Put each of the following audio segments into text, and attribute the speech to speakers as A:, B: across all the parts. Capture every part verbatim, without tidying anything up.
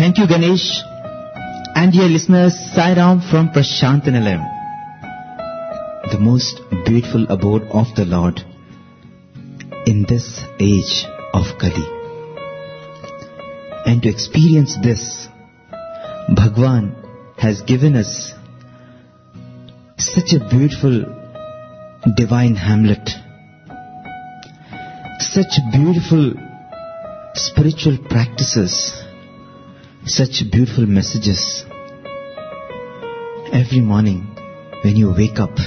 A: Thank you, Ganesh. And dear listeners, Sai Ram from Prashantanilayam, the most beautiful abode of the Lord in this age of Kali. And to experience this, Bhagwan has given us such a beautiful divine hamlet, such beautiful spiritual practices, such beautiful messages. Every morning when you wake up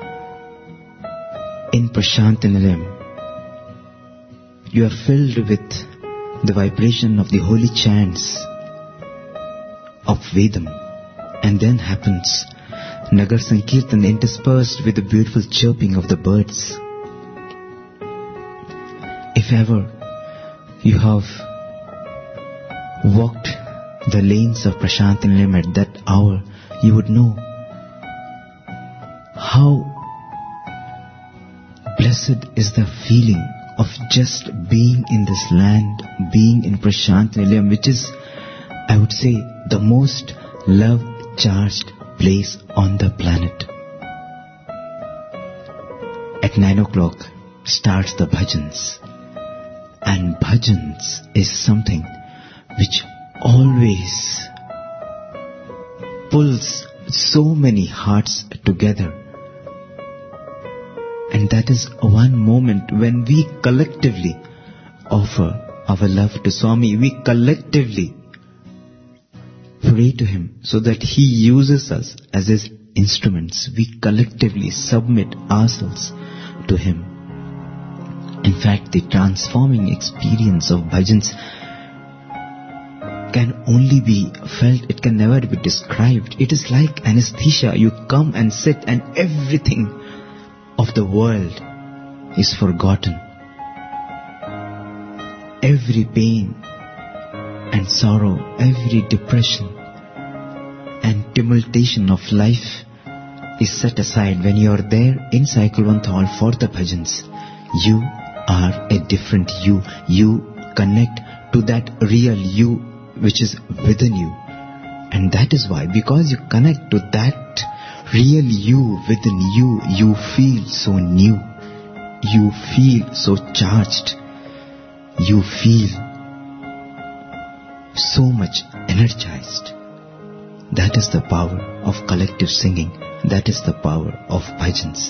A: in Prashantanilayam, you are filled with the vibration of the holy chants of Vedam, and then happens Nagar Sankirtan interspersed with the beautiful chirping of the birds. If ever you have walked the lanes of Prashantanilayam at that hour, you would know how blessed is the feeling of just being in this land, being in Prashantanilayam, which is, I would say, the most love-charged place on the planet. At nine o'clock starts the bhajans, and bhajans is something which always pulls so many hearts together. And that is one moment when we collectively offer our love to Swami. We collectively pray to Him so that He uses us as His instruments. We collectively submit ourselves to Him. In fact, the transforming experience of bhajans can only be felt, it can never be described. It is like anesthesia. You come and sit and everything of the world is forgotten. Every pain and sorrow, every depression and tumultuation of life is set aside. When you are there in Cyclevant Hall for the bhajans, you are a different you. You connect to that real you which is within you. And that is why, because you connect to that real you within you, you feel so new. You feel so charged. You feel so much energized. That is the power of collective singing. That is the power of bhajans.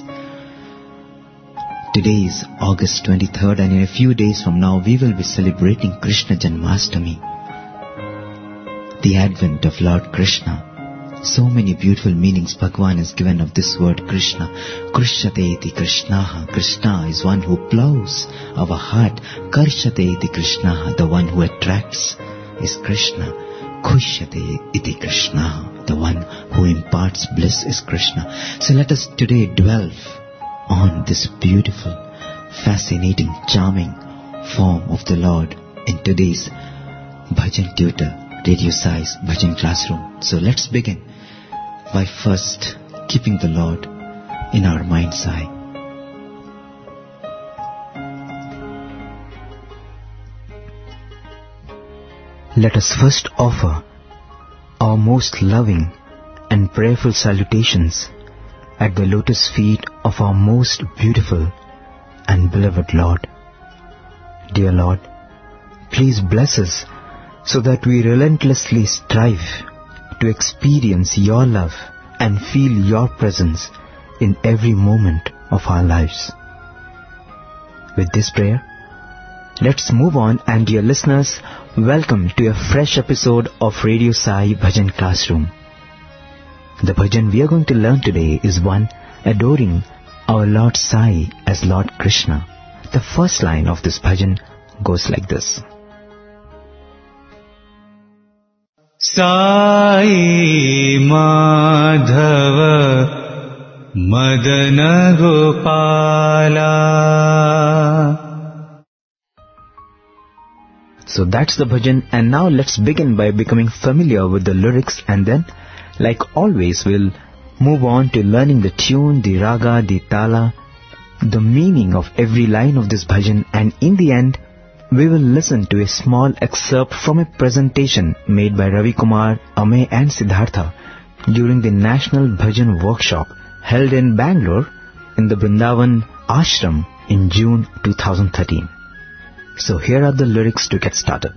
A: Today is August twenty-third, and in a few days from now we will be celebrating Krishna Janmashtami, the advent of Lord Krishna. So many beautiful meanings Bhagwan has given of this word Krishna. Krishyate iti Krishnaha. Krishna is one who plows our heart. Karshate iti Krishnaha. The one who attracts is Krishna. Kushyate iti Krishnaha. The one who imparts bliss is Krishna. So let us today dwell on this beautiful, fascinating, charming form of the Lord in today's Bhajan Tutor, Radio Sai's Bhajan Classroom. So let's begin by first keeping the Lord in our mind's eye. Let us first offer our most loving and prayerful salutations at the lotus feet of our most beautiful and beloved Lord. Dear Lord, please bless us so that we relentlessly strive to experience your love and feel your presence in every moment of our lives. With this prayer, let's move on, and dear listeners, welcome to a fresh episode of Radio Sai Bhajan Classroom. The bhajan we are going to learn today is one adoring our Lord Sai as Lord Krishna. The first line of this bhajan goes like this.
B: Sai Madhava Madana Gopala.
A: So that's the bhajan, and now let's begin by becoming familiar with the lyrics, and then, like always, we'll move on to learning the tune, the raga, the tala, the meaning of every line of this bhajan, and in the end, we will listen to a small excerpt from a presentation made by Ravi Kumar, Amey and Siddhartha during the National Bhajan Workshop held in Bangalore in the Vrindavan Ashram in June two thousand thirteen. So here are the lyrics to get started.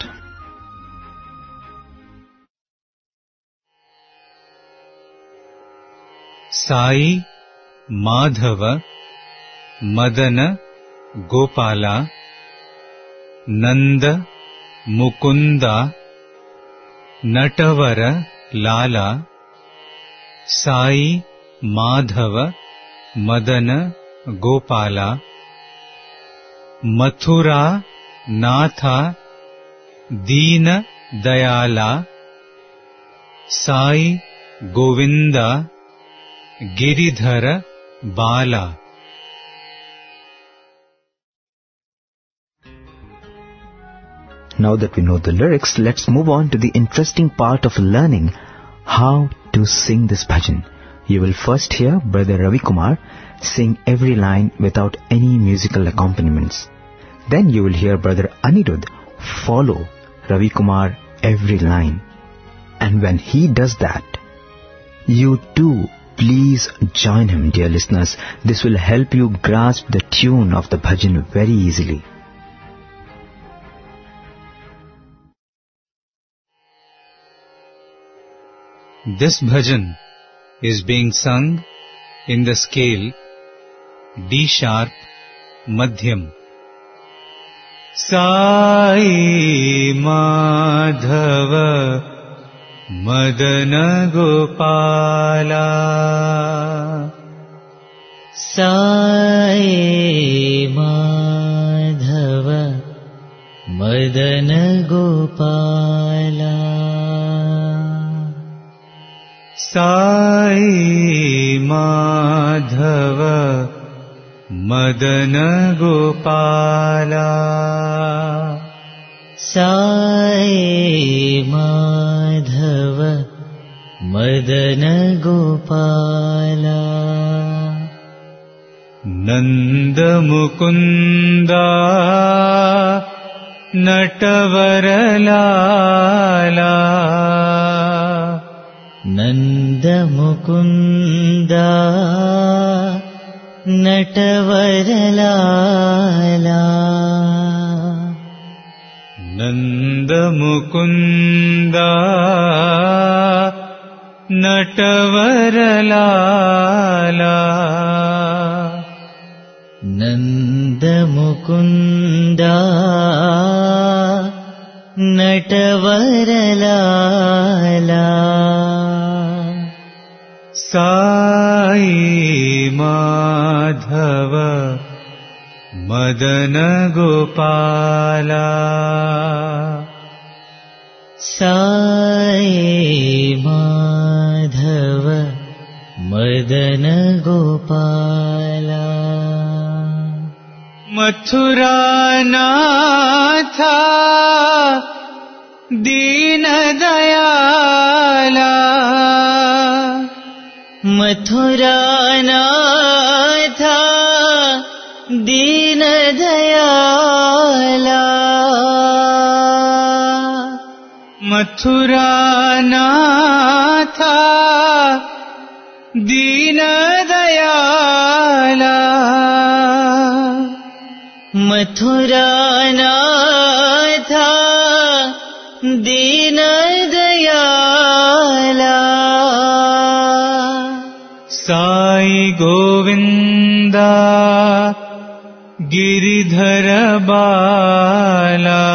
B: Sai Madhava Madana Gopala Nanda Mukunda Natavara Lala Sai Madhava Madana Gopala Mathura Natha Deena Dayala Sai Govinda Giridhara Bala.
A: Now that we know the lyrics, let's move on to the interesting part of learning how to sing this bhajan. You will first hear Brother Ravi Kumar sing every line without any musical accompaniments. Then you will hear Brother Anirudh follow Ravi Kumar every line. And when he does that, you too please join him, dear listeners. This will help you grasp the tune of the bhajan very easily.
B: This bhajan is being sung in the scale D sharp Madhyam. Sai Madhava Madana Gopala
C: Sai Madhava Madana Gopala
B: Sai Madhava Madana Gopala
C: Sai Madhava Madana Gopala
B: Nanda Mukunda Natavara Lala
C: Nanda Mukunda Natavara Lala
B: Nanda Mukunda Natavara Lala
C: Nanda Mukunda Natavara Lala
B: Sai Madhava Madana Gopala
C: Sai Madhava Madana Gopala
B: Mathura Natha Deena Dayala
C: Mathura Natha Deena Dayala
B: Mathura Natha Deena Dayala
C: Mathura Natha Deena Dayala
B: Sai Govinda Giridhara Bala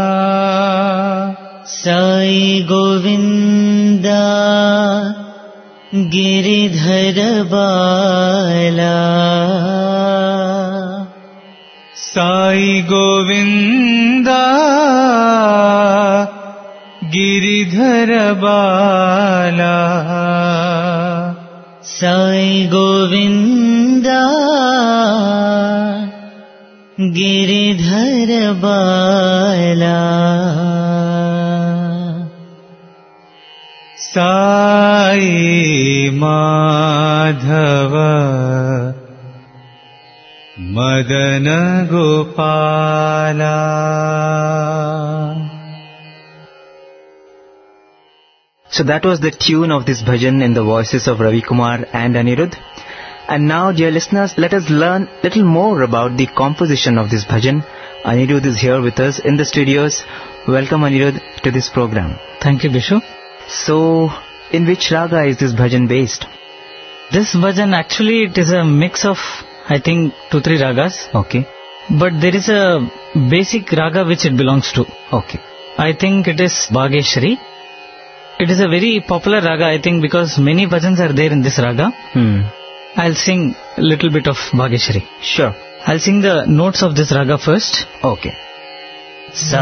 C: Sai Govinda Giridhara Bala
B: Sai Govinda Giridhara Bala
C: Sai Govinda Giridhara Bala
B: Sai Madhava Madana Gopala.
A: So that was the tune of this bhajan in the voices of Ravi Kumar and Anirudh. And now, dear listeners, let us learn little more about the composition of this bhajan. Anirudh is here with us in the studios. Welcome, Anirudh, to this program.
D: Thank you, Bishu.
A: So, in which raga is this bhajan based?
D: This bhajan, actually, it is a mix of, I think, two, three ragas.
A: Okay.
D: But there is a basic raga which it belongs to.
A: Okay.
D: I think it is Bhageshri. It is a very popular raga, I think, because many bhajans are there in this raga.
A: Hmm.
D: I'll sing a little bit of Bhageshri.
A: Sure.
D: I'll sing the notes of this raga first.
A: Okay.
D: Sa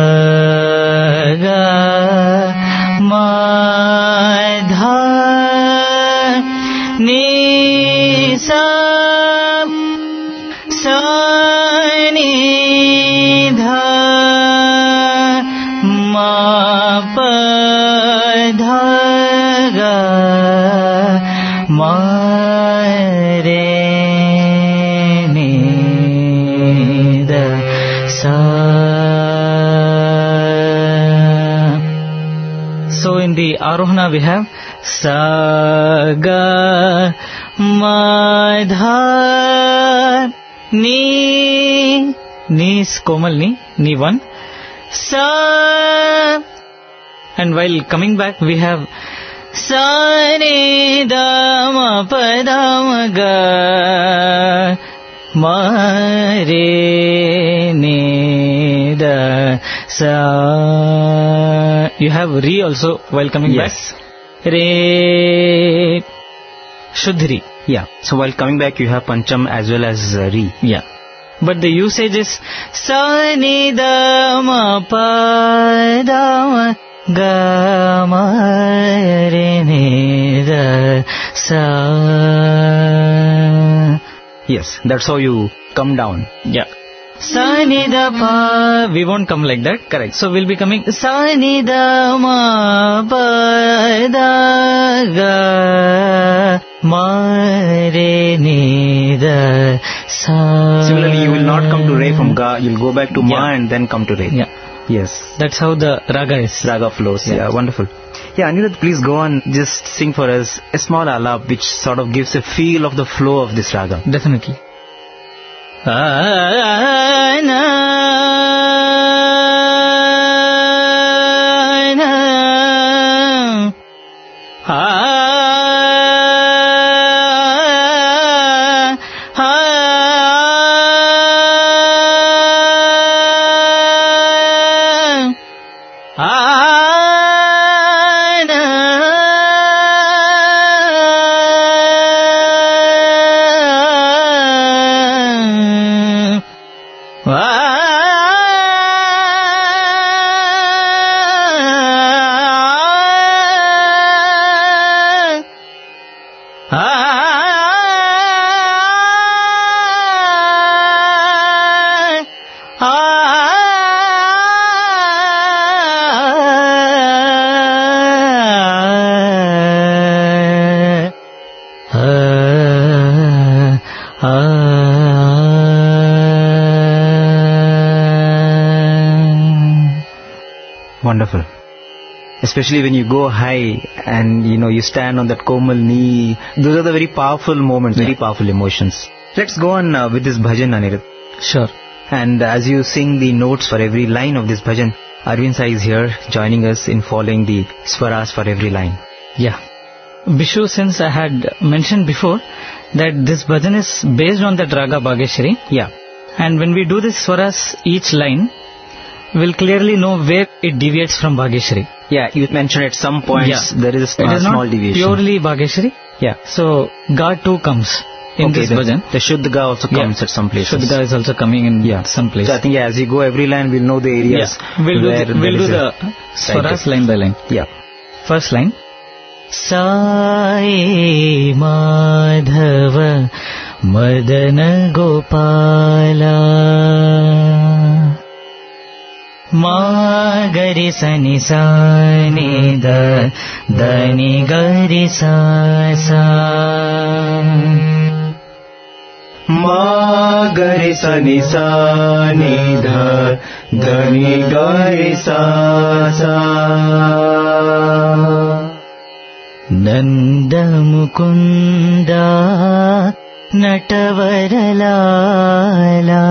D: ga ma dha ni sa sa ni dha ma pa dha ga ma in the Arohana we have Sa Ga Ma Dha Ni. Ni is Komal Ni. Ni one. Sa. And while coming back we have Sa Ni Da Ma Pa Da Ma Ga Ma Re Ni Da Sa. You have Re also while coming
A: yes.
D: back. Re. Shuddh.
A: Yeah. So while coming back you have Pancham as well as uh, Re.
D: Yeah. But the usage is Sa Ni Da Ma Pa Da Ma Ga Ma Re Ni Da Sa.
A: Yes. That's how you come down.
D: Yeah. Sa Ni Da Pa. We won't come like that.
A: Correct.
D: So we'll be coming Sa Ni Da Ma Pa Da Ga Ma Re Ni Da Sa.
A: Similarly, you will not come to Re from Ga. You'll go back to Ma
D: yeah.
A: and then come to Re.
D: Yeah.
A: Yes.
D: That's how the raga is.
A: Raga flows. Yeah. yeah. Wonderful. Yeah, Anirudh, please go on. Just sing for us a small alap which sort of gives a feel of the flow of this raga.
D: Definitely. Ah, na, na, ah,
A: Wonderful. Especially when you go high and, you know, you stand on that Komal knee. Those are the very powerful moments, yeah. very powerful emotions. Let's go on uh, with this bhajan, Anirudh.
D: Sure.
A: And as you sing the notes for every line of this bhajan, Arvind Sai is here joining us in following the swaras for every line.
D: Yeah. Bishu, since I had mentioned before that this bhajan is based on that raga Bhageshri.
A: Yeah.
D: And when we do this swaras, each line, we'll clearly know where it deviates from Bhageshri.
A: Yeah, you mentioned at some points yeah. there is a small,
D: it is
A: small
D: not
A: deviation.
D: Purely Bhageshri.
A: Yeah.
D: So, Ga too comes in
A: okay,
D: this
A: the,
D: bhajan.
A: The Shuddh Ga also comes
D: yeah.
A: at some places.
D: Shuddh Ga is also coming in yeah. some places.
A: So I think yeah, as you go every line, we'll know the areas.
D: Yeah. We'll do the, we'll do the swaras line by line.
A: Yeah.
D: First line. Sai Madhava Madana Gopala Ma Gari Sani Sani Da Dani Gari Sa Sa
B: ma gari sa ni sa ni dha dha ni gari sa sa.
C: Nanda Mukunda Natavaralala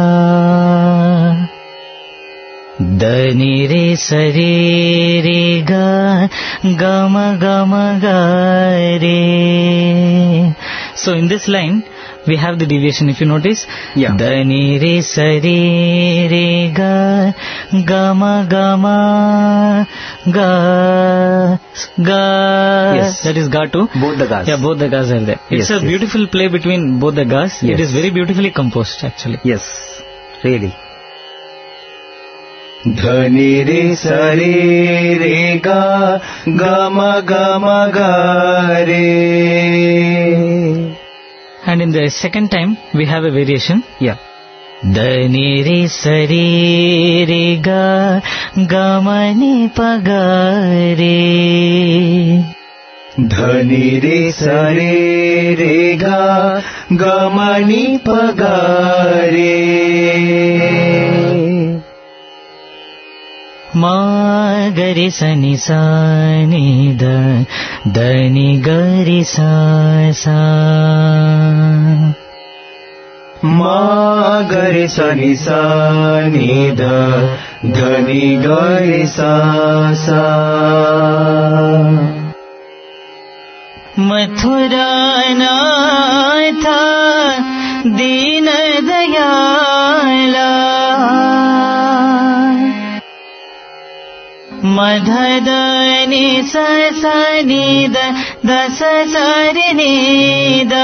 C: Dani re sare re ga gama gama ga re.
D: So in this line we have the deviation, if you notice.
A: Yeah.
C: Dani re sare re ga gama gama ga ga.
A: Yes.
D: That is ga too.
A: Both the gas.
D: Yeah, both the gas are there. It's
A: Yes,
D: a
A: yes.
D: beautiful play between both the gas.
A: Yes.
D: It is very beautifully composed actually.
A: Yes, really.
B: Dhani re sare re ga gama gama ga re.
D: And in the second time we have a variation.
A: Yeah.
C: Dani re sare re ga gama ni pa ga re.
B: Dhani re sare re ga gama ni pa ga re.
C: Ma gari sa ni sa ni da dani gari sa sa.
B: Ma gari sa ni sa ni dha dha ni gari sa sa.
C: Mathura Natha Deen Dayala Madhadani sa sa ni da da sa sa re ni da.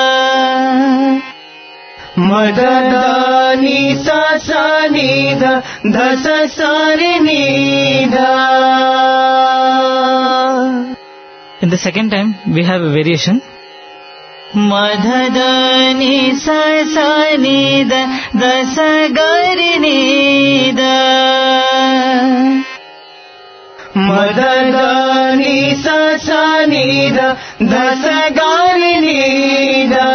B: Madhadani sa sa ni dha dha sa sa re ni dha.
D: In the second time we have a variation.
C: Madhadani sa sa ni da da sa ga re ni da.
B: Madhadani sa sa ni dha dha sa ga re ni dha.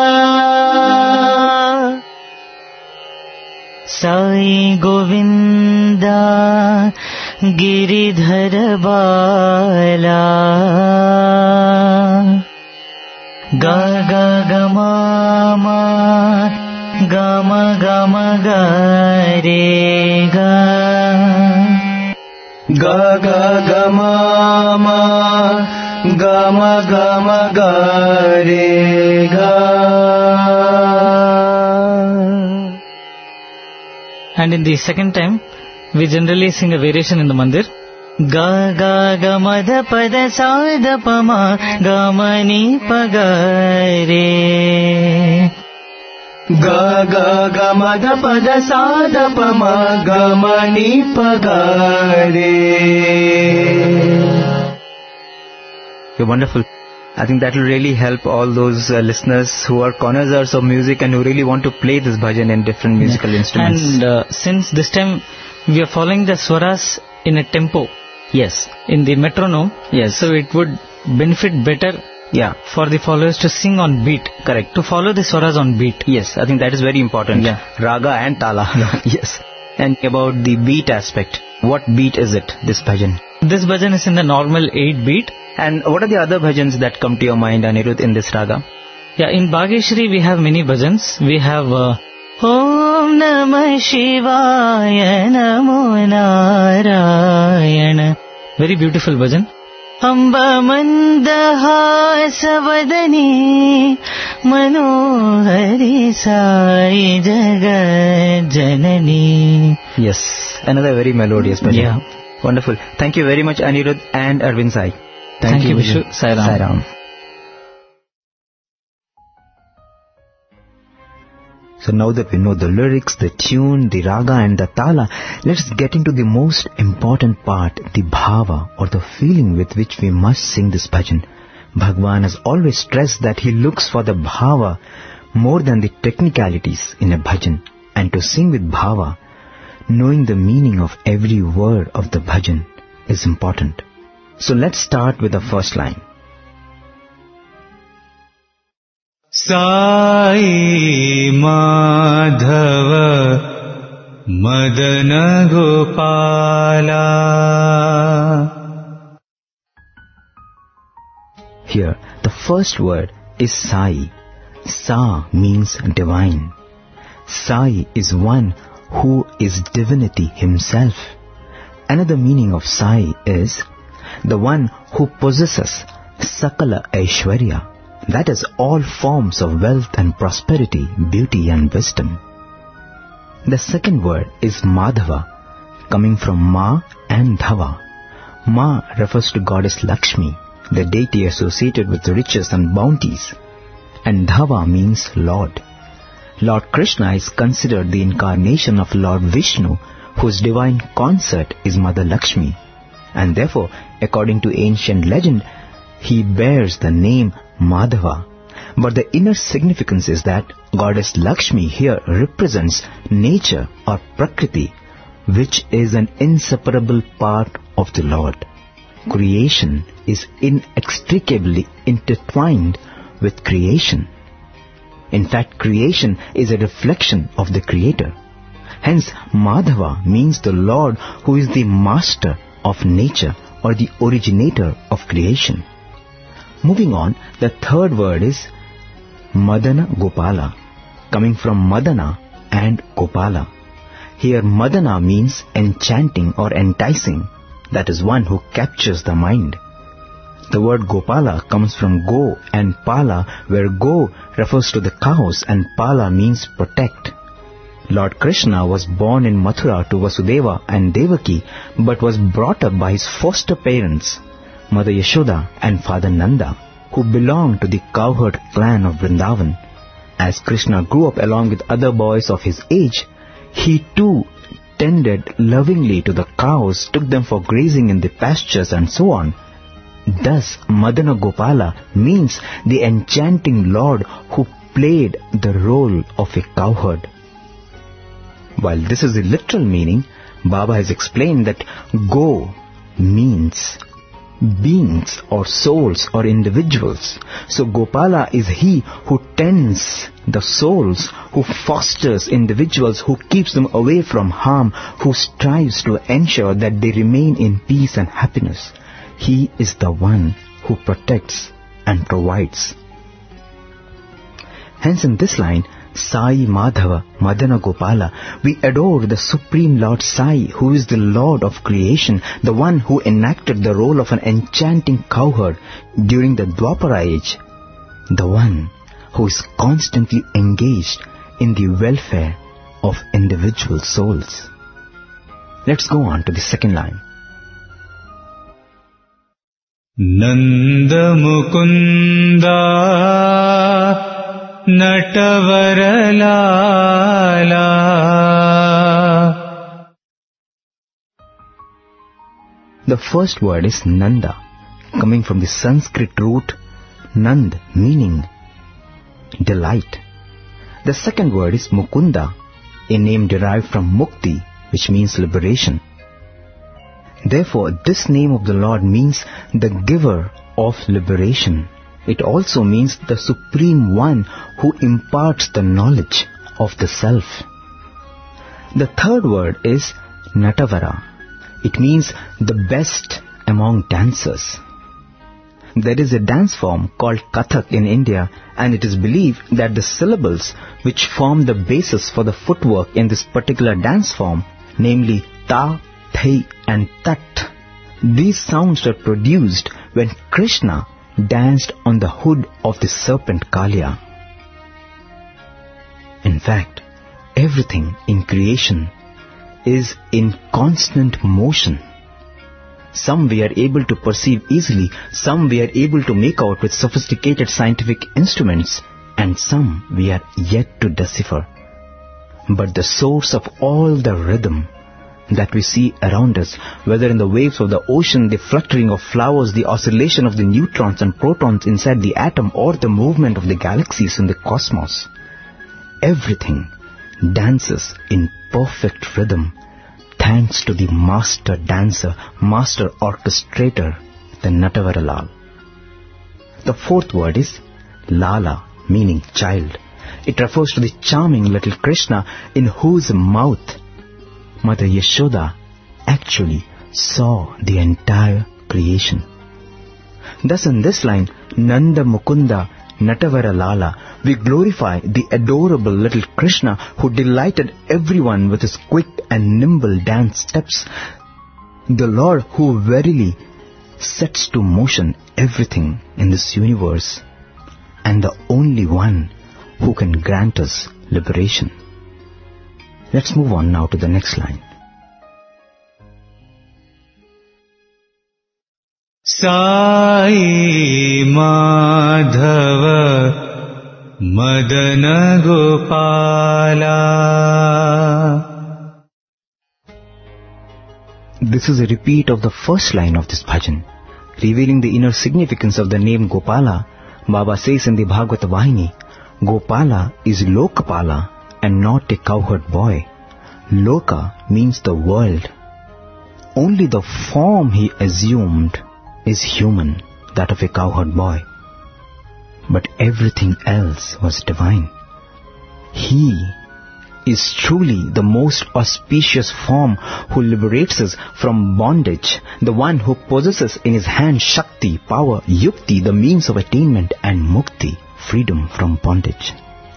C: Sai Govinda Giridhar Bala Ga ga ga ma ma ga ma ga ma ga re ga.
B: Ga ga ga ma ma ga ma ga ma ga re ga.
D: And in the second time we generally sing a variation in the mandir.
C: Ga ga ga ma da pa da sa da pa ma ga ma ni pa ga re.
B: Ga ga ga ma da pa da sa da pa ma ga ma ni pa ga re.
A: You're wonderful. I think that will really help all those uh, listeners who are connoisseurs of music and who really want to play this bhajan in different musical instruments.
D: And uh, since this time we are following the swaras in a tempo.
A: Yes.
D: In the metronome.
A: Yes.
D: So it would benefit better.
A: Yeah.
D: For the followers to sing on beat.
A: Correct.
D: To follow the swaras on beat.
A: Yes, I think that is very important.
D: Yeah.
A: Raga and tala. Yes. And about the beat aspect, what beat is it, this bhajan?
D: This bhajan is in the normal eight beat.
A: And what are the other bhajans that come to your mind, Anirudh, in this raga?
D: Yeah, in Bhageshri we have many bhajans. We have uh,
C: Om Namah Shivaya Namo Narayana.
D: Very beautiful bhajan.
C: Amba Mandahasavadani Manohari Sai Jagat Janani.
A: Yes, another very melodious bhajan.
D: Yeah.
A: Wonderful. Thank you very much, Anirudh and Arvind Sai.
D: Thank, Thank you, Vishu. Sai Ram.
A: Sai Ram. So now that we know the lyrics, the tune, the raga and the tala, let's get into the most important part, the bhava or the feeling with which we must sing this bhajan. Bhagwan has always stressed that he looks for the bhava more than the technicalities in a bhajan. And to sing with bhava, knowing the meaning of every word of the bhajan is important. So let's start with the first line.
B: Sa Sai Madhava Madana Gopala.
A: Here, the first word is Sai. Sa means divine. Sai is one who is divinity himself. Another meaning of Sai is the one who possesses Sakala Aishwarya, that is all forms of wealth and prosperity, beauty and wisdom. The second word is Madhava, coming from Ma and Dhava. Ma refers to goddess Lakshmi, the deity associated with riches and bounties, and Dhava means Lord. Lord Krishna is considered the incarnation of Lord Vishnu, whose divine consort is Mother Lakshmi, and therefore, according to ancient legend, he bears the name Madhava. But the inner significance is that goddess Lakshmi here represents nature or Prakriti, which is an inseparable part of the Lord. Creation is inextricably intertwined with creation. In fact, creation is a reflection of the Creator. Hence, Madhava means the Lord who is the master of nature or the originator of creation. Moving on, the third word is Madana Gopala, coming from Madana and Gopala. Here, Madana means enchanting or enticing, that is one who captures the mind. The word Gopala comes from Go and Pala, where Go refers to the cows and Pala means protect. Lord Krishna was born in Mathura to Vasudeva and Devaki, but was brought up by his foster parents, Mother Yashoda and Father Nanda, who belonged to the cowherd clan of Vrindavan. As Krishna grew up along with other boys of his age, he too tended lovingly to the cows, took them for grazing in the pastures and so on. Thus, Madana Gopala means the enchanting Lord who played the role of a cowherd. While this is the literal meaning, Baba has explained that Go means beings or souls or individuals. So Gopala is he who tends the souls, who fosters individuals, who keeps them away from harm, who strives to ensure that they remain in peace and happiness. He is the one who protects and provides. Hence in this line, Sai Madhava Madana Gopala, we adore the Supreme Lord Sai, who is the Lord of creation, the one who enacted the role of an enchanting cowherd during the Dwapara age, the one who is constantly engaged in the welfare of individual souls. Let's go on to the second line.
B: Nanda Mukunda Natavara Lala.
A: The first word is Nanda, coming from the Sanskrit root Nand, meaning delight. The second word is Mukunda, a name derived from Mukti, which means liberation. Therefore, this name of the Lord means the giver of liberation. It also means the Supreme One who imparts the knowledge of the Self. The third word is Natavara. It means the best among dancers. There is a dance form called Kathak in India, and it is believed that the syllables which form the basis for the footwork in this particular dance form, namely Ta, Thai and Tat, these sounds were produced when Krishna danced on the hood of the serpent Kalia. In fact, everything in creation is in constant motion. Some we are able to perceive easily, some we are able to make out with sophisticated scientific instruments, and some we are yet to decipher. But the source of all the rhythm that we see around us, whether in the waves of the ocean, the fluttering of flowers, the oscillation of the neutrons and protons inside the atom, or the movement of the galaxies in the cosmos, everything dances in perfect rhythm thanks to the master dancer, master orchestrator, the Natavara Lal. The fourth word is Lala, meaning child. It refers to the charming little Krishna in whose mouth Mother Yashoda actually saw the entire creation. Thus in this line, Nanda Mukunda Natavara Lala, we glorify the adorable little Krishna who delighted everyone with his quick and nimble dance steps, the Lord who verily sets to motion everything in this universe, and the only one who can grant us liberation. Let's move on now to the next line.
B: Sai Madhava Madana Gopala.
A: This is a repeat of the first line of this bhajan. Revealing the inner significance of the name Gopala, Baba says in the Bhagavata Vahini, Gopala is Lokapala and not a cowherd boy. Loka means the world. Only the form he assumed is human, that of a cowherd boy. But everything else was divine. He is truly the most auspicious form who liberates us from bondage, the one who possesses in his hand Shakti, power, Yukti, the means of attainment, and Mukti, freedom from bondage.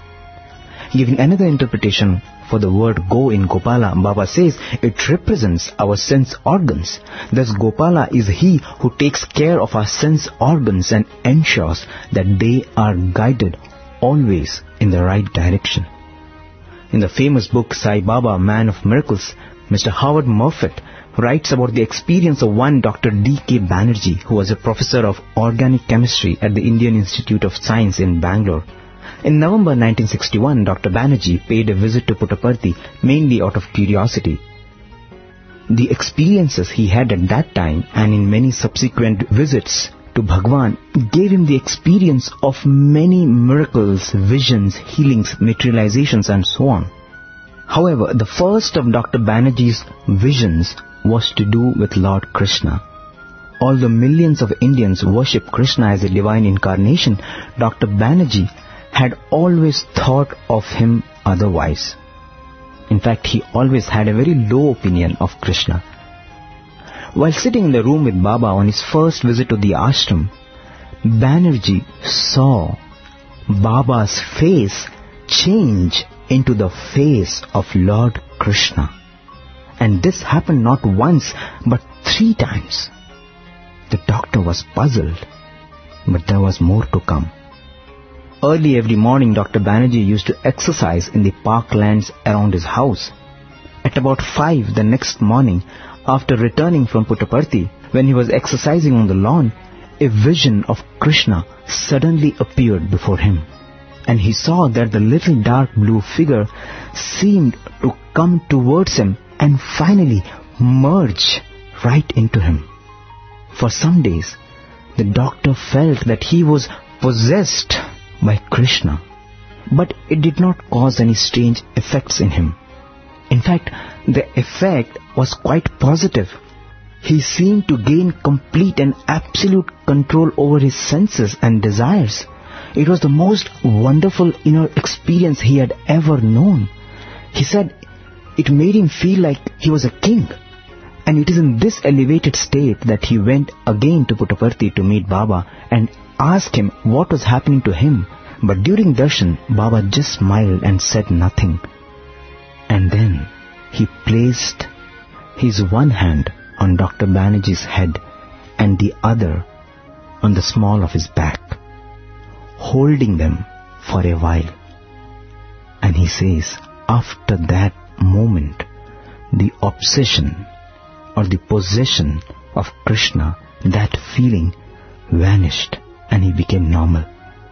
A: Giving another interpretation for the word go in Gopala, Baba says it represents our sense organs. Thus Gopala is he who takes care of our sense organs and ensures that they are guided always in the right direction. In the famous book Sai Baba, Man of Miracles, Mister Howard Moffatt writes about the experience of one Doctor D K Banerjee, who was a professor of organic chemistry at the Indian Institute of Science in Bangalore. In November nineteen sixty-one, Doctor Banerjee paid a visit to Puttaparthi mainly out of curiosity. The experiences he had at that time and in many subsequent visits to Bhagwan gave him the experience of many miracles, visions, healings, materializations and so on. However, the first of Doctor Banerjee's visions was to do with Lord Krishna. Although millions of Indians worship Krishna as a divine incarnation, Doctor Banerjee had always thought of him otherwise. In fact, he always had a very low opinion of Krishna. While sitting in the room with Baba on his first visit to the ashram, Banerjee saw Baba's face change into the face of Lord Krishna. And this happened not once but three times. The doctor was puzzled, but there was more to come. Early every morning, Doctor Banerjee used to exercise in the parklands around his house. At about five the next morning, after returning from Puttaparthi, when he was exercising on the lawn, a vision of Krishna suddenly appeared before him. And he saw that the little dark blue figure seemed to come towards him and finally merge right into him. For some days, the doctor felt that he was possessed by Krishna, but it did not cause any strange effects in him. In fact, the effect was quite positive. He seemed to gain complete and absolute control over his senses and desires. It was the most wonderful inner experience he had ever known. He said it made him feel like he was a king. And it is in this elevated state that he went again to Puttaparthi to meet Baba and asked him what was happening to him. But during darshan, Baba just smiled and said nothing. And then he placed his one hand on Doctor Banerjee's head and the other on the small of his back, holding them for a while. And he says, after that moment, the obsession or the possession of Krishna, that feeling vanished and he became normal.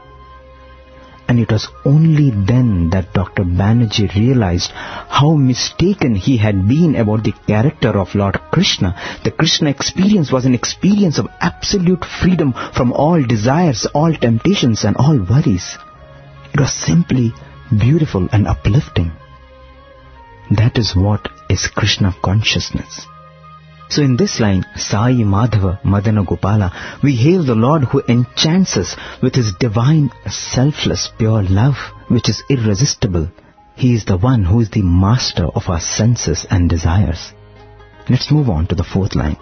A: And it was only then that Doctor Banerjee realized how mistaken he had been about the character of Lord Krishna. The Krishna experience was an experience of absolute freedom from all desires, all temptations and all worries. It was simply beautiful and uplifting. That is what is Krishna consciousness. So in this line, Sai Madhava Madana Gopala, we hail the Lord who enchants us with His divine, selfless, pure love, which is irresistible. He is the one who is the master of our senses and desires. Let's move on to the fourth line.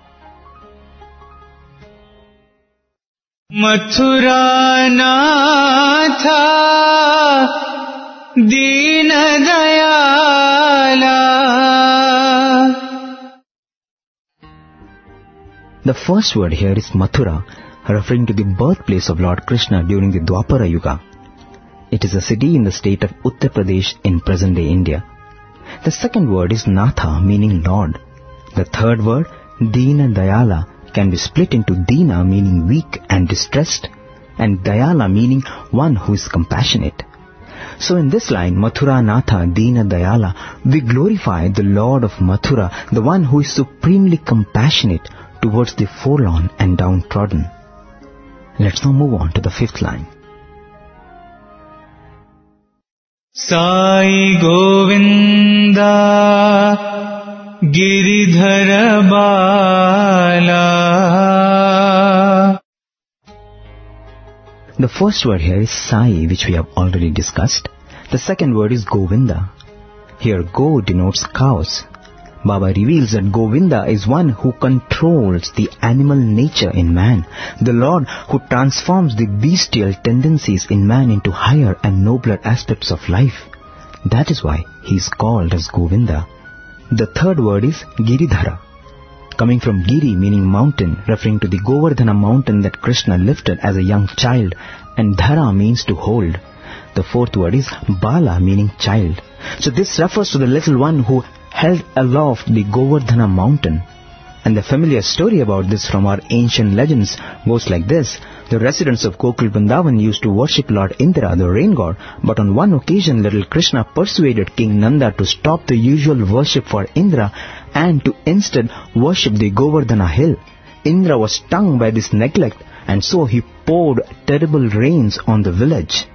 B: Mathura Natha Deena Dayala.
A: The first word here is Mathura, referring to the birthplace of Lord Krishna during the Dwapara Yuga. It is a city in the state of Uttar Pradesh in present-day India. The second word is Natha, meaning Lord. The third word, Deena Dayala, can be split into Deena, meaning weak and distressed, and Dayala, meaning one who is compassionate. So in this line, Mathura Natha Deena Dayala, we glorify the Lord of Mathura, the one who is supremely compassionate towards the forlorn and downtrodden. Let's now move on to the fifth line.
B: Sai Govinda Giridhara Bala.
A: The first word here is Sai, which we have already discussed. The second word is Govinda. Here Go denotes cows. Baba reveals that Govinda is one who controls the animal nature in man, the Lord who transforms the bestial tendencies in man into higher and nobler aspects of life. That is why he is called as Govinda. The third word is Giridhara, coming from Giri, meaning mountain, referring to the Govardhana mountain that Krishna lifted as a young child, and Dhara means to hold. The fourth word is Bala, meaning child. So this refers to the little one who held aloft the Govardhana mountain. And the familiar story about this from our ancient legends goes like this. The residents of Gokul Vrindavan used to worship Lord Indra, the rain god, but on one occasion little Krishna persuaded King Nanda to stop the usual worship for Indra and to instead worship the Govardhana hill. Indra was stung by this neglect, and so he poured terrible rains on the village.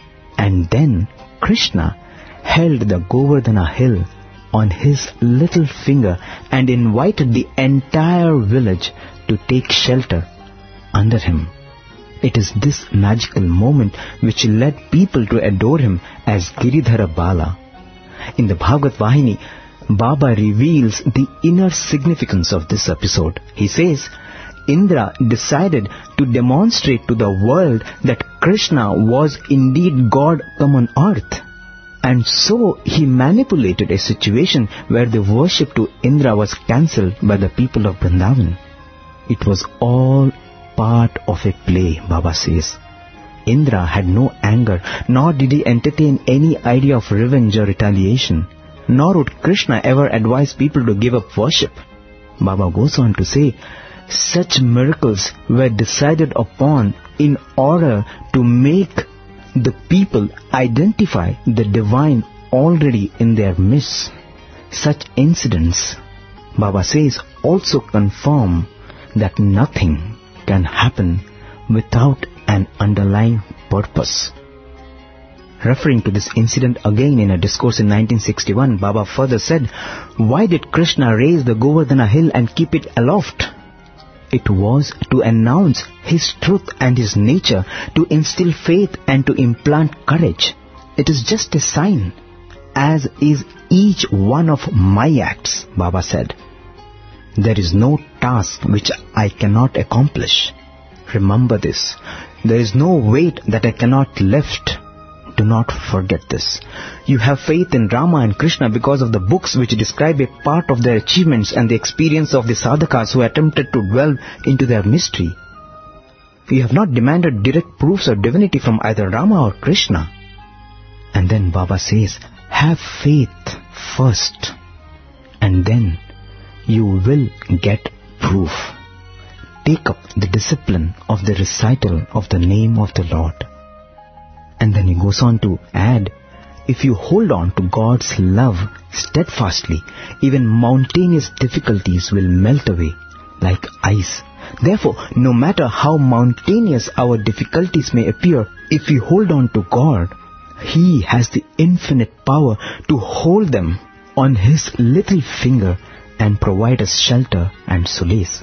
A: And then Krishna held the Govardhana hill on his little finger and invited the entire village to take shelter under him. It is this magical moment which led people to adore him as Giridhara Bala. In the Bhagavad Vahini, Baba reveals the inner significance of this episode. He says, Indra decided to demonstrate to the world that Krishna was indeed God come on earth. And so he manipulated a situation where the worship to Indra was cancelled by the people of Vrindavan. It was all part of a play, Baba says. Indra had no anger, nor did he entertain any idea of revenge or retaliation. Nor would Krishna ever advise people to give up worship. Baba goes on to say, such miracles were decided upon in order to make the people identify the divine already in their midst. Such incidents, Baba says, also confirm that nothing can happen without an underlying purpose. Referring to this incident again in a discourse in nineteen sixty-one, Baba further said, why did Krishna raise the Govardhana hill and keep it aloft? It was to announce his truth and his nature, to instill faith and to implant courage. It is just a sign, as is each one of my acts, Baba said. There is no task which I cannot accomplish. Remember this. There is no weight that I cannot lift. Do not forget this. You have faith in Rama and Krishna because of the books which describe a part of their achievements and the experience of the sadhakas who attempted to delve into their mystery. You have not demanded direct proofs of divinity from either Rama or Krishna. And then Baba says, have faith first, and then you will get proof. Take up the discipline of the recital of the name of the Lord. And then he goes on to add, if you hold on to God's love steadfastly, even mountainous difficulties will melt away like ice. Therefore, no matter how mountainous our difficulties may appear, if we hold on to God, He has the infinite power to hold them on His little finger and provide us shelter and solace.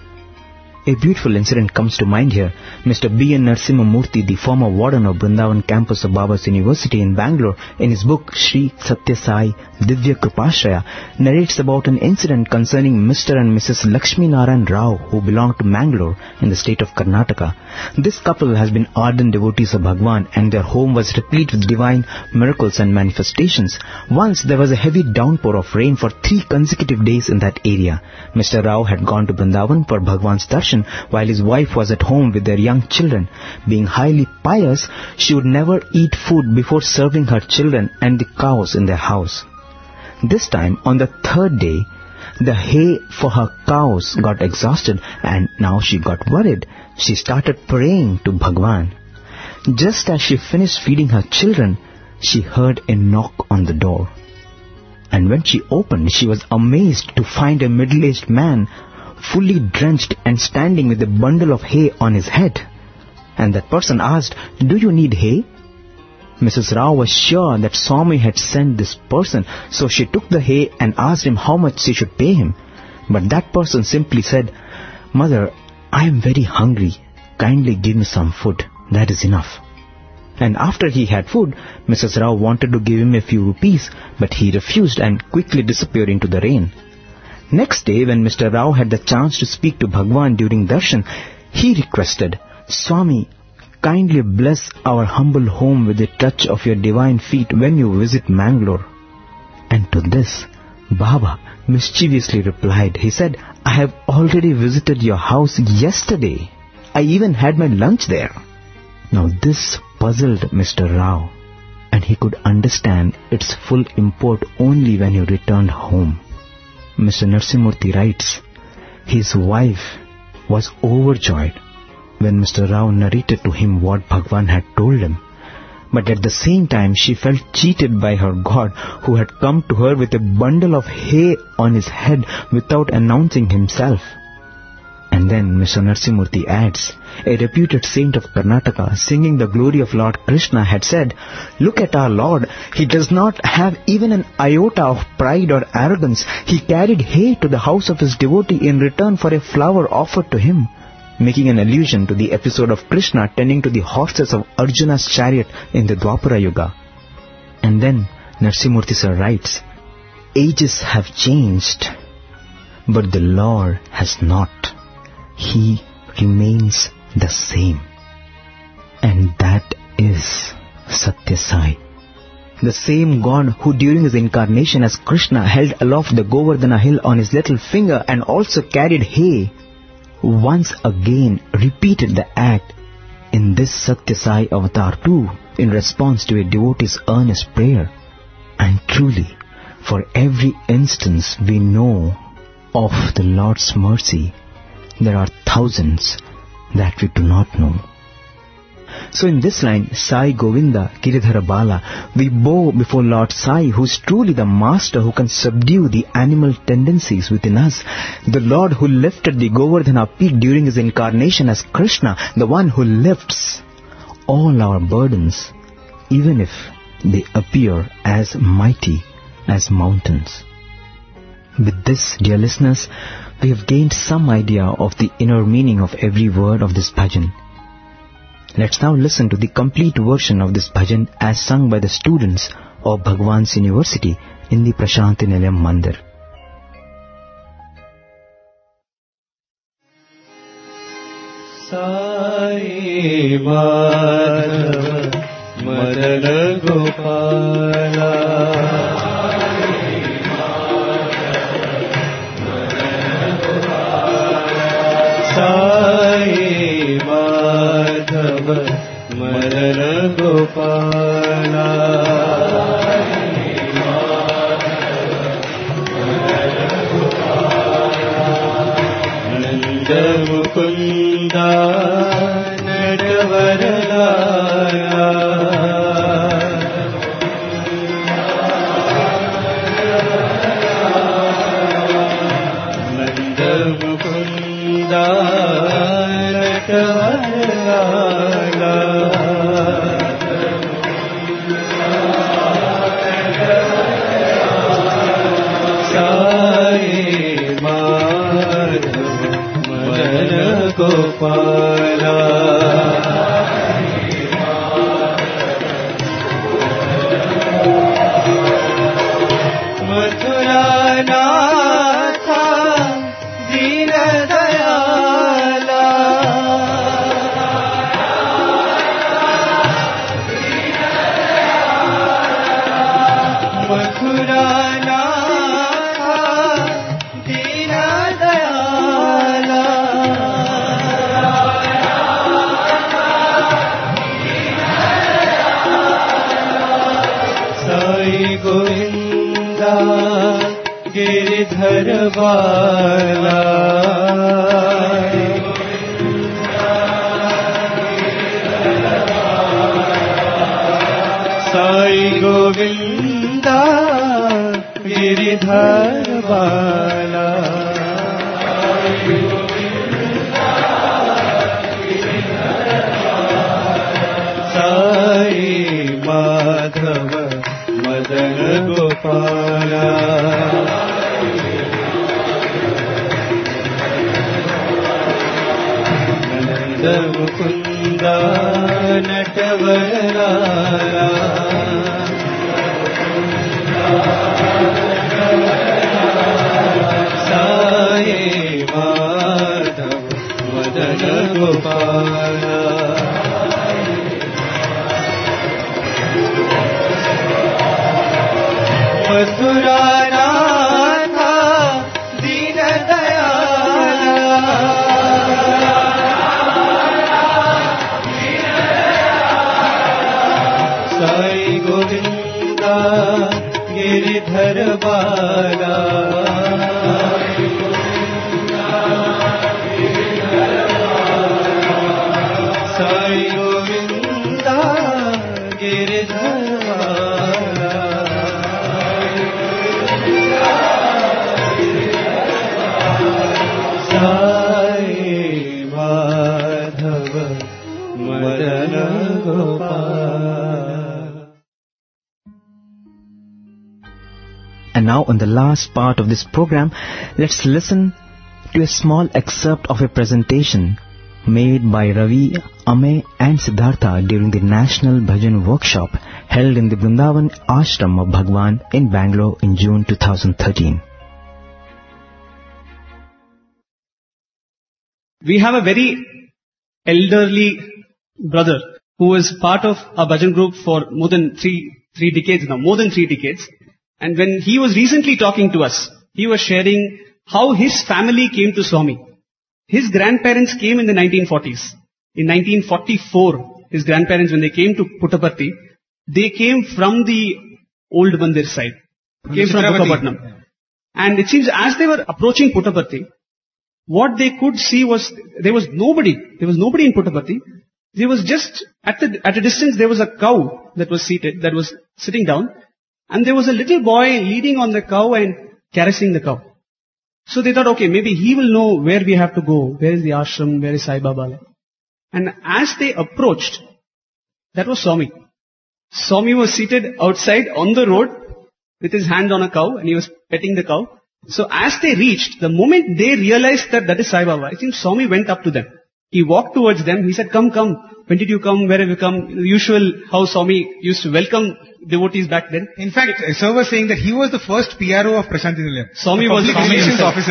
A: A beautiful incident comes to mind here. Mister B N Narasimha Murthy, the former warden of Vrindavan campus of Baba's University in Bangalore, in his book Sri Satya Sai Divya Kripashraya, narrates about an incident concerning Mister and Missus Lakshmi Narayan Rao, who belonged to Mangalore in the state of Karnataka. This couple has been ardent devotees of Bhagwan, and their home was replete with divine miracles and manifestations. Once there was a heavy downpour of rain for three consecutive days in that area. Mister Rao had gone to Vrindavan for Bhagwan's darshan, while his wife was at home with their young children. Being highly pious, she would never eat food before serving her children and the cows in their house. This time, on the third day, the hay for her cows got exhausted, and now she got worried. She started praying to Bhagwan. Just as she finished feeding her children, she heard a knock on the door. And when she opened, she was amazed to find a middle-aged man fully drenched and standing with a bundle of hay on his head. And that person asked, "Do you need hay?" Missus Rao was sure that Swami had sent this person, so she took the hay and asked him how much she should pay him. But that person simply said, "Mother, I am very hungry. Kindly give me some food. That is enough." And after he had food, Missus Rao wanted to give him a few rupees, but he refused and quickly disappeared into the rain. Next day, when Mister Rao had the chance to speak to Bhagwan during darshan, he requested, "Swami, kindly bless our humble home with a touch of your divine feet when you visit Mangalore." And to this, Baba mischievously replied. He said, "I have already visited your house yesterday. I even had my lunch there." Now this puzzled Mister Rao, and he could understand its full import only when he returned home. Mister Narasimhamurthy writes, his wife was overjoyed when Mister Rao narrated to him what Bhagwan had told him. But at the same time, she felt cheated by her God, who had come to her with a bundle of hay on his head without announcing himself. And then Mister Narasimhamurthy adds, a reputed saint of Karnataka singing the glory of Lord Krishna had said, "Look at our Lord, he does not have even an iota of pride or arrogance. He carried hay to the house of his devotee in return for a flower offered to him," making an allusion to the episode of Krishna tending to the horses of Arjuna's chariot in the Dwapara Yuga. And then Narasimhamurthy sir writes, "Ages have changed, but the Lord has not. He remains the same." And that is Satya Sai. The same God who during his incarnation as Krishna held aloft the Govardhana hill on his little finger and also carried hay, once again repeated the act in this Satya Sai avatar too, in response to a devotee's earnest prayer. And truly, for every instance we know of the Lord's mercy, there are thousands that we do not know. So in this line, Sai Govinda Giridhara Bala, we bow before Lord Sai, who is truly the master who can subdue the animal tendencies within us, the Lord who lifted the Govardhana peak during his incarnation as Krishna, the one who lifts all our burdens, even if they appear as mighty as mountains. With this, dear listeners, we have gained some idea of the inner meaning of every word of this bhajan. Let's now listen to the complete version of this bhajan as sung by the students of Bhagwan's University in the Prashanti Nilayam Mandir.
B: Sai Madhava Madana Gopala Sai Madhava Madana Gopala Nanda Mukunda Nadavaralaya Nanda Mukunda Sai Gopala. Mathura Natha Deen Dayala. Mathura Natha Deen Dayala. Sai Govinda Giridhar Bala. Sai Govinda Giridhar Bala. Sai Madhava Madan Gopala. Nanda Mukunda Natavala. Sai Madhava Madan Gopala. Mathura Natha Deen Dayala. Sai Govinda Giridhar Bala. Sai Govinda Giridhar Bala. Sai Madhava Madan Gopala.
A: And now, in the last part of this program, let's listen to a small excerpt of a presentation made by Ravi, Amey and Siddhartha during the National Bhajan Workshop held in the Vrindavan Ashram of Bhagwan in Bangalore in June two thousand thirteen.
E: We have a very elderly brother who was part of a bhajan group for more than three, three decades now, more than three decades. And when he was recently talking to us, he was sharing how his family came to Swami. His grandparents came in the nineteen forties. In nineteen forty-four, his grandparents, when they came to Puttaparthi, they came from the old Mandir side. Came from Bukkapatnam. And it seems as they were approaching Puttaparthi, what they could see was, there was nobody, there was nobody in Puttaparthi. There was just, at the, at a distance, there was a cow that was seated, that was sitting down. And there was a little boy leading on the cow and caressing the cow. So they thought, okay, maybe he will know where we have to go. Where is the ashram? Where is Sai Baba? And as they approached, that was Swami. Swami was seated outside on the road with his hand on a cow and he was petting the cow. So as they reached, the moment they realized that that is Sai Baba, I think Swami went up to them. He walked towards them. He said, come, come. When did you come? Where have you come? Usual how Swami used to welcome devotees back then.
F: In fact, sir was saying that he was the first P R O of Prashanthi Nilayam.
E: Swami was the
F: relations officer.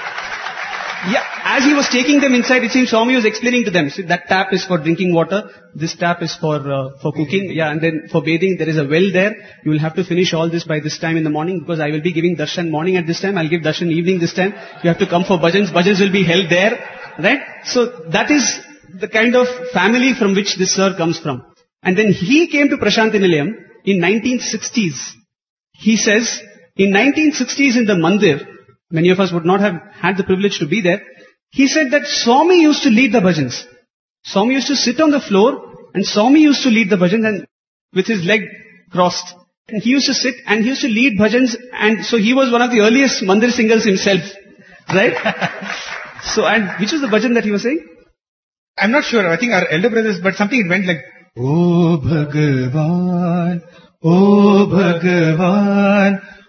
E: Yeah, as he was taking them inside, it seems Swami was explaining to them, see, that tap is for drinking water, this tap is for uh, for cooking, yeah, and then for bathing, there is a well there. You will have to finish all this by this time in the morning, because I will be giving darshan morning at this time, I'll give darshan evening this time. You have to come for bhajans, bhajans will be held there, right? So that is the kind of family from which this sir comes from. And then he came to Prashanthi Nilayam in nineteen sixties. He says, in nineteen sixties in the mandir, many of us would not have had the privilege to be there. He said that Swami used to lead the bhajans. Swami used to sit on the floor and Swami used to lead the bhajans and with his leg crossed. And he used to sit and he used to lead bhajans, and so he was one of the earliest mandir singers himself. Right? So, and which was the bhajan that he was saying?
F: I'm not sure. I think our elder brothers, but something it went like, O Bhagavan, O Bhagavan,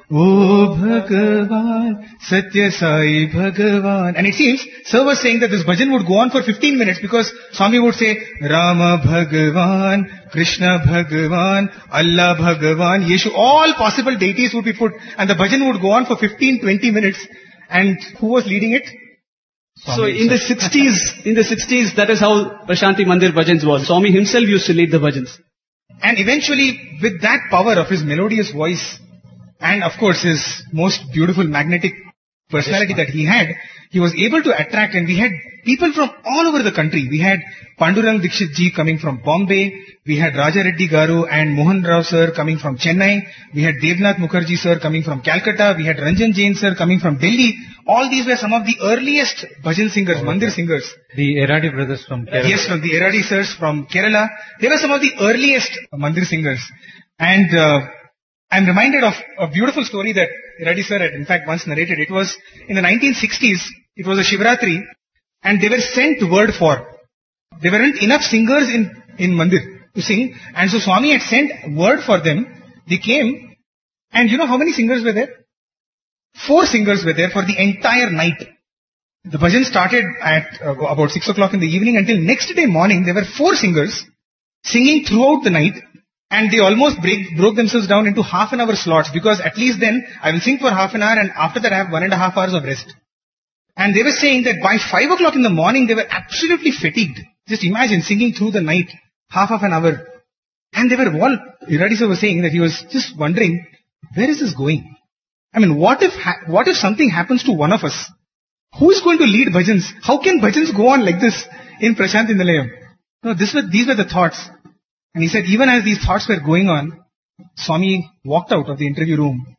F: O Bhagavan, Satya Sai Bhagavan. And it seems, sir was saying that this bhajan would go on for fifteen minutes because Swami would say, Rama Bhagavan, Krishna Bhagavan, Allah Bhagavan, Yeshu, all possible deities would be put, and the bhajan would go on for fifteen, twenty minutes. And who was leading it?
E: So in the sixties, in the sixties, that is how Prashanti Mandir bhajans was. Swami himself used to lead the bhajans.
F: And eventually, with that power of his melodious voice, and of course his most beautiful magnetic personality that he had, he was able to attract, and we had people from all over the country. We had Pandurang Dikshit ji coming from Bombay, we had Raja Reddy Garu and Mohan Rao sir coming from Chennai, we had Devnath Mukherjee sir coming from Calcutta, we had Ranjan Jain sir coming from Delhi. All these were some of the earliest bhajan singers, oh, mandir singers.
B: The Eradi brothers from Kerala.
F: Yes, from the Eradi sirs from Kerala. They were some of the earliest mandir singers. And uh, I'm reminded of a beautiful story that Eradi sir had in fact once narrated. It was in the nineteen sixties, it was a Shivratri, and they were sent word for. There weren't enough singers in, in mandir to sing, and so Swami had sent word for them. They came, and you know how many singers were there? Four singers were there for the entire night. The bhajan started at uh, about six o'clock in the evening until next day morning. There were four singers singing throughout the night, and they almost break, broke themselves down into half an hour slots, because at least then I will sing for half an hour and after that I have one and a half hours of rest. And they were saying that by five o'clock in the morning they were absolutely fatigued. Just imagine singing through the night, half of an hour. And they were all, Iradi sir was saying that he was just wondering, where is this going? I mean, what if, ha- what if something happens to one of us? Who is going to lead bhajans? How can bhajans go on like this in Prashanti Nilayam? No, this were, these were the thoughts. And he said, even as these thoughts were going on, Swami walked out of the interview room,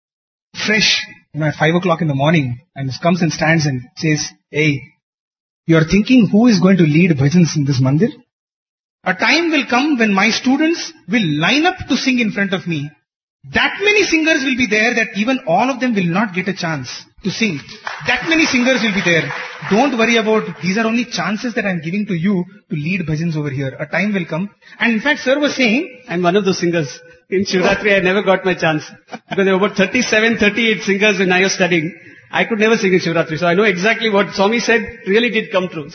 F: fresh, you know, at five o'clock in the morning, and comes and stands and says, hey, you are thinking who is going to lead bhajans in this mandir? A time will come when my students will line up to sing in front of me. That many singers will be there that even all of them will not get a chance to sing. That many singers will be there. Don't worry about, these are only chances that I am giving to you to lead bhajans over here. A time will come. And in fact, sir was saying,
E: I'm one of those singers. In Shivratri, I never got my chance. Because there were about thirty-seven, thirty-eight singers when I was studying. I could never sing in Shivratri. So I know exactly what Swami said really did come true.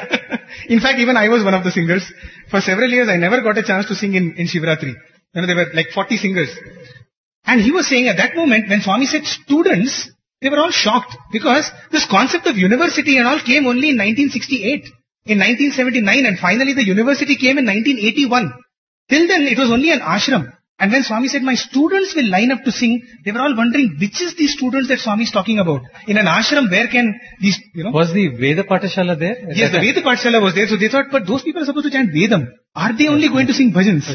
F: In fact, even I was one of the singers. For several years, I never got a chance to sing in, in Shivratri. You know, there were like forty singers. And he was saying at that moment, when Swami said students, they were all shocked, because this concept of university and all came only in nineteen sixty-eight, in nineteen seventy-nine, and finally the university came in nineteen eighty-one. Till then, it was only an ashram. And when Swami said, my students will line up to sing, they were all wondering, which is the students that Swami is talking about? In an ashram, where can these, you know?
B: Was the Veda Pathashala there?
F: Yes, the Veda Pathashala was there. So they thought, but those people are supposed to chant Vedam. Are they only going to sing bhajans?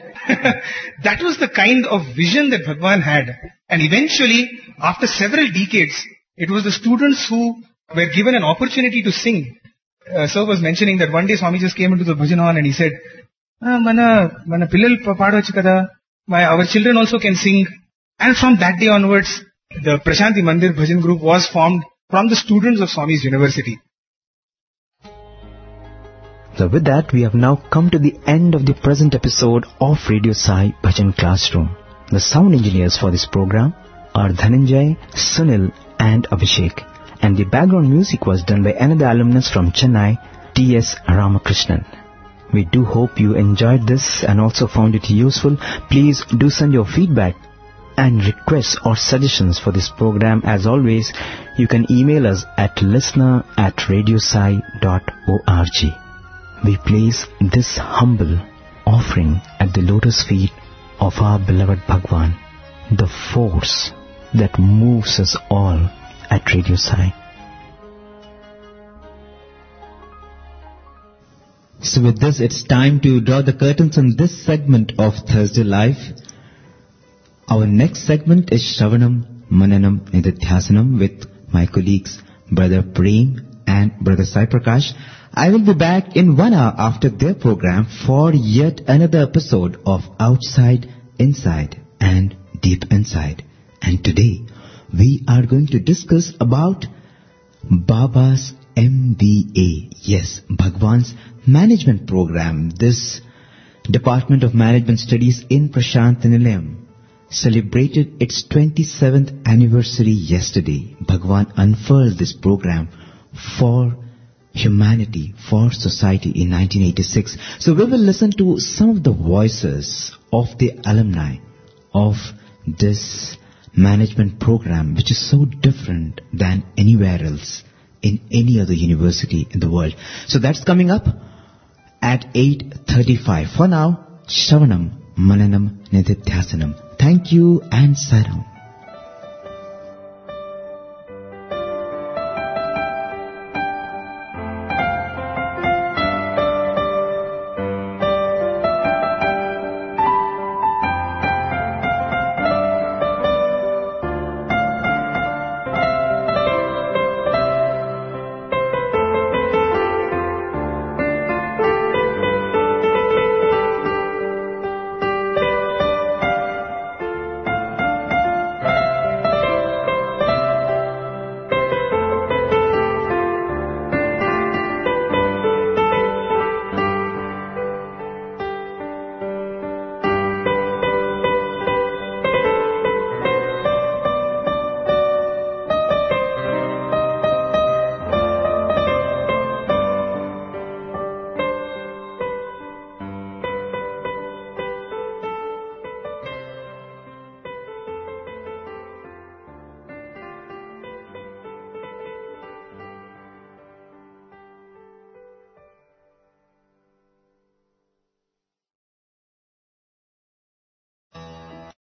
F: That was the kind of vision that Bhagwan had. And eventually, after several decades, it was the students who were given an opportunity to sing. Uh, Sir was mentioning that one day Swami just came into the bhajan hall and he said, ah, mana, mana pillal paadvachu kada. My, our children also can sing. And from that day onwards, the Prashanti Mandir Bhajan group was formed from the students of Swami's university.
A: So with that, we have now come to the end of the present episode of Radio Sai Bhajan Classroom. The sound engineers for this program are Dhananjay, Sunil and Abhishek. And the background music was done by another alumnus from Chennai, T S Ramakrishnan. We do hope you enjoyed this and also found it useful. Please do send your feedback and requests or suggestions for this program. As always, you can email us at listener at radiosai dot org. We place this humble offering at the lotus feet of our beloved Bhagwan, the force that moves us all at Radio Sai. So with this, it's time to draw the curtains on this segment of Thursday Live. Our next segment is Shravanam Mananam Nididhyasanam with my colleagues Brother Prem and Brother Sai Prakash. I will be back in one hour after their program for yet another episode of Outside, Inside and Deep Inside. And today we are going to discuss about Baba's M B A. Yes, Bhagwan's management program. This Department of Management Studies in Prashanti Nilayam. celebrated its twenty-seventh anniversary yesterday. Bhagwan unfurled this program for humanity, for society in nineteen eighty-six. So we will listen to some of the voices of the alumni of this management program, which is so different than anywhere else in any other university in the world. So that's coming up at eight thirty-five. For now, Shravanam Mananam Nididhyasanam. Thank you and Saram.